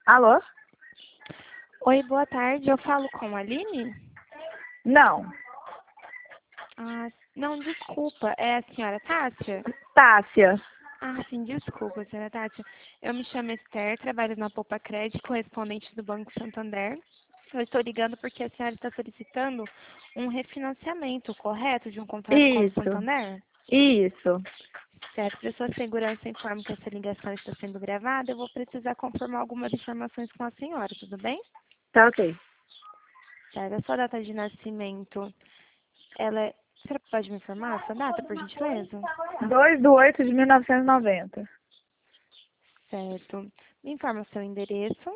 Alô? Oi, boa tarde. Eu falo com a Aline? Não. Ah, não, desculpa. É a senhora Tássia? Tássia. Ah, sim, desculpa, senhora Tássia. Eu me chamo Esther, trabalho na Poupa Crédito, correspondente do Banco Santander. Eu estou ligando porque a senhora está solicitando um refinanciamento, correto, de um contrato com o Isso. Santander? Isso. Certo. Para sua segurança, informo que essa ligação está sendo gravada. Eu vou precisar confirmar algumas informações com a senhora, tudo bem? Tá ok. Certo. A sua data de nascimento, ela é... Você pode me informar a sua data, por gentileza? 2/8/1990. Certo. Me informa o seu endereço.